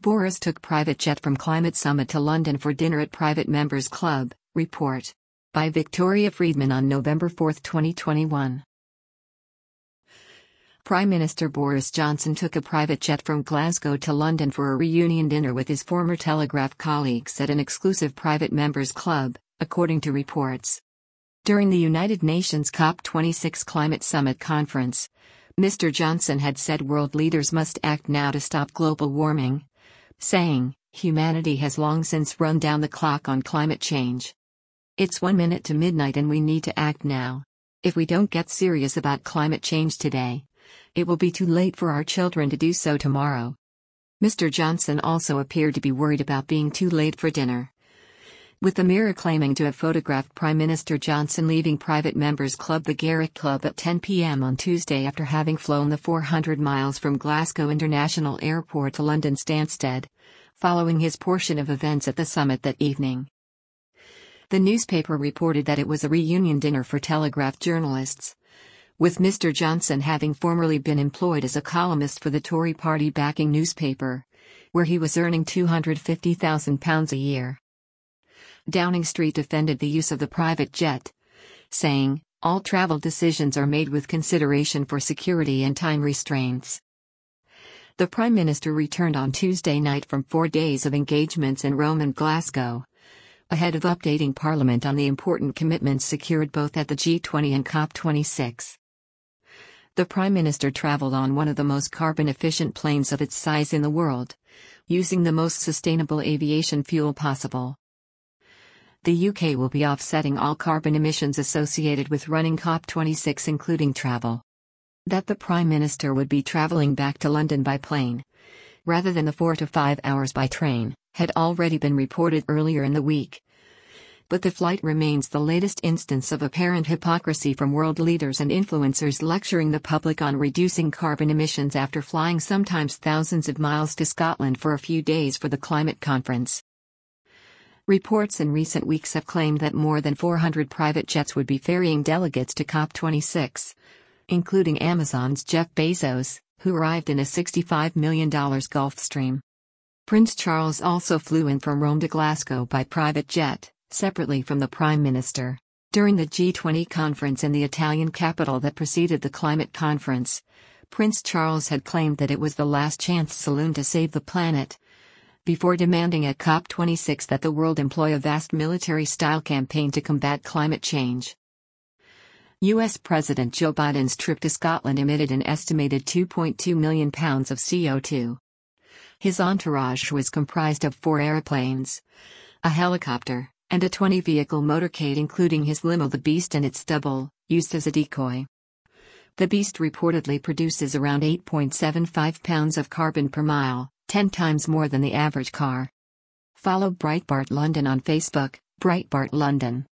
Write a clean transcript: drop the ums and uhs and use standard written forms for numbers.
Boris took private jet from climate summit to London for dinner at private members club, report. By Victoria Friedman on November 4, 2021. Prime Minister Boris Johnson took a private jet from Glasgow to London for a reunion dinner with his former Telegraph colleagues at an exclusive private members club, according to reports. During the United Nations COP26 Climate Summit Conference, Mr. Johnson had said world leaders must act now to stop global warming, saying, "Humanity has long since run down the clock on climate change. It's 1 minute to midnight and we need to act now. If we don't get serious about climate change today, it will be too late for our children to do so tomorrow." Mr. Johnson also appeared to be worried about being too late for dinner, with the Mirror claiming to have photographed Prime Minister Johnson leaving private members club the Garrick Club at 10 p.m. on Tuesday after having flown the 400 miles from Glasgow International Airport to London Stansted, following his portion of events at the summit that evening. The newspaper reported that it was a reunion dinner for Telegraph journalists, with Mr. Johnson having formerly been employed as a columnist for the Tory party-backing newspaper, where he was earning £250,000 a year. Downing Street defended the use of the private jet, saying, "All travel decisions are made with consideration for security and time restraints." The Prime Minister returned on Tuesday night from 4 days of engagements in Rome and Glasgow, ahead of updating Parliament on the important commitments secured both at the G20 and COP26. The Prime Minister travelled on one of the most carbon-efficient planes of its size in the world, using the most sustainable aviation fuel possible. The UK will be offsetting all carbon emissions associated with running COP26, including travel. That the Prime Minister would be travelling back to London by plane, rather than the 4 to 5 hours by train, had already been reported earlier in the week. But the flight remains the latest instance of apparent hypocrisy from world leaders and influencers lecturing the public on reducing carbon emissions after flying sometimes thousands of miles to Scotland for a few days for the climate conference. Reports in recent weeks have claimed that more than 400 private jets would be ferrying delegates to COP26, including Amazon's Jeff Bezos, who arrived in a $65 million Gulfstream. Prince Charles also flew in from Rome to Glasgow by private jet, separately from the Prime Minister. During the G20 conference in the Italian capital that preceded the climate conference, Prince Charles had claimed that it was the last chance saloon to save the planet, before demanding at COP26 that the world employ a vast military-style campaign to combat climate change. U.S. President Joe Biden's trip to Scotland emitted an estimated 2.2 million pounds of CO2. His entourage was comprised of 4 airplanes, a helicopter, and a 20-vehicle motorcade, including his limo the Beast and its double, used as a decoy. The Beast reportedly produces around 8.75 pounds of carbon per mile, 10 times more than the average car. Follow Breitbart London on Facebook, Breitbart London.